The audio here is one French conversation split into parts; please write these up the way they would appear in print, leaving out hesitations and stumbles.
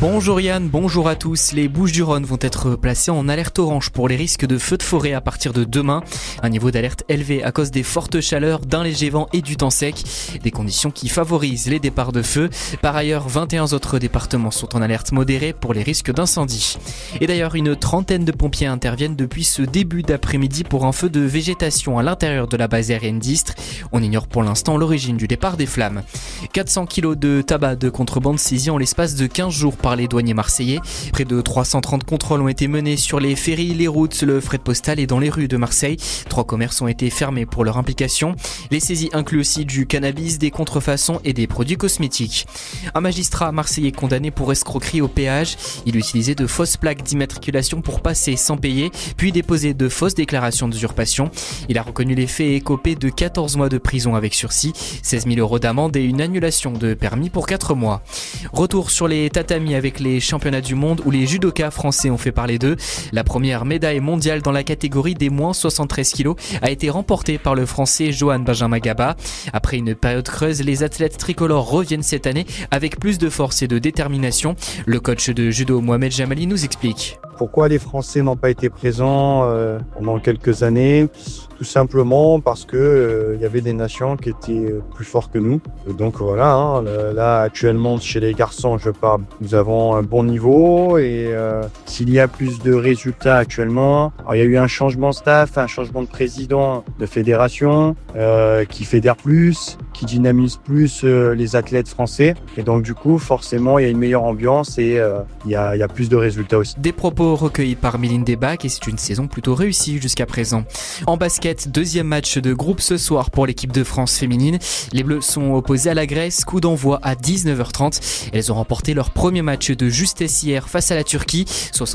Bonjour Yann, bonjour à tous. Les Bouches-du-Rhône vont être placées en alerte orange pour les risques de feux de forêt à partir de demain. Un niveau d'alerte élevé à cause des fortes chaleurs, d'un léger vent et du temps sec. Des conditions qui favorisent les départs de feu. Par ailleurs, 21 autres départements sont en alerte modérée pour les risques d'incendie. Et d'ailleurs, une trentaine de pompiers interviennent depuis ce début d'après-midi pour un feu de végétation à l'intérieur de la base aérienne d'Istres. On ignore pour l'instant l'origine du départ des flammes. 400 kilos de tabac de contrebande saisis en l'espace de 15 jours par les douaniers marseillais. Près de 330 contrôles ont été menés sur les ferries, les routes, le fret postal et dans les rues de Marseille. 3 commerces ont été fermés pour leur implication. Les saisies incluent aussi du cannabis, des contrefaçons et des produits cosmétiques. Un magistrat marseillais condamné pour escroquerie au péage. Il utilisait de fausses plaques d'immatriculation pour passer sans payer, puis déposer de fausses déclarations d'usurpation. Il a reconnu les faits et écopé de 14 mois de prison avec sursis, 16 000 € d'amende et une annulation de permis pour 4 mois. Retour sur les tatamis avec les championnats du monde où les judokas français ont fait parler d'eux. La première médaille mondiale dans la catégorie des moins 73 kg a été remportée par le français Johan Benjamin Gaba. Après une période creuse, les athlètes tricolores reviennent cette année avec plus de force et de détermination. Le coach de judo Mohamed Jamali nous explique. Pourquoi les Français n'ont pas été présents pendant quelques années ? Tout simplement parce que y avait des nations qui étaient plus fortes que nous. Donc voilà, là actuellement chez les garçons, je parle, nous avons un bon niveau et s'il y a plus de résultats actuellement, alors, il y a eu un changement de staff, un changement de président de fédération qui fédère plus, qui dynamise plus les athlètes français et donc du coup forcément il y a une meilleure ambiance et il y a plus de résultats aussi. Des propos recueillis par Méline Debac et c'est une saison plutôt réussie jusqu'à présent. En basket, deuxième match de groupe ce soir pour l'équipe de France féminine. Les Bleus sont opposés à la Grèce, coup d'envoi à 19h30. Elles ont remporté leur premier match de justesse hier face à la Turquie,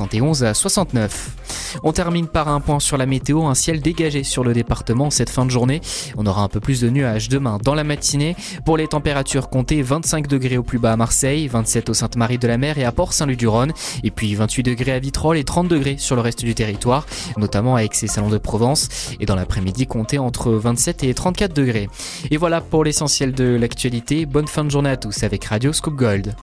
71-69. On termine par un point sur la météo, un ciel dégagé sur le département cette fin de journée. On aura un peu plus de nuages demain dans la matinée. Pour les températures, comptez 25 degrés au plus bas à Marseille, 27 au Sainte-Marie-de-la-Mer et à Port-Saint-Loup-du-Rhône, et puis 28 degrés à Vitrolles et 30 degrés sur le reste du territoire, notamment avec ses salons de Provence. Et dans l'après-midi, comptez entre 27 et 34 degrés. Et voilà pour l'essentiel de l'actualité. Bonne fin de journée à tous avec Radio Scoop Gold.